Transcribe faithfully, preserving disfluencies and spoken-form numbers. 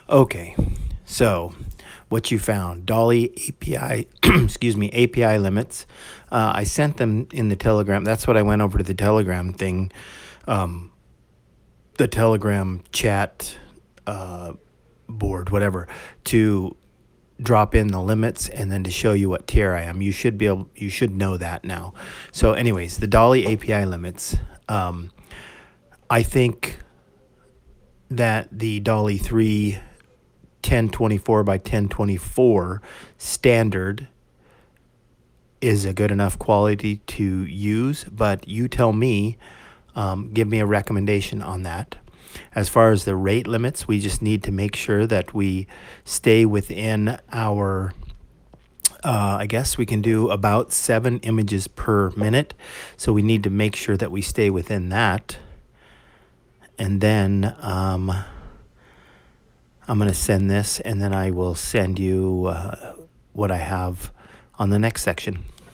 Okay, so what you found, Dolly A P I, excuse me, A P I limits. Uh, I sent them in the Telegram. That's what I went over to the Telegram thing, um, the Telegram chat uh, board, whatever, to drop in the limits and then to show you what tier I am. You should be able, you should know that now. So, anyways, the Dolly A P I limits. Um, I think that the Dolly three ten twenty-four by ten twenty-four standard is a good enough quality to use, but you tell me, um, give me a recommendation on that. As far as the rate limits, we just need to make sure that we stay within our, uh, I guess we can do about seven images per minute. So we need to make sure that we stay within that. And then um, I'm going to send this, and then I will send you uh, what I have on the next section.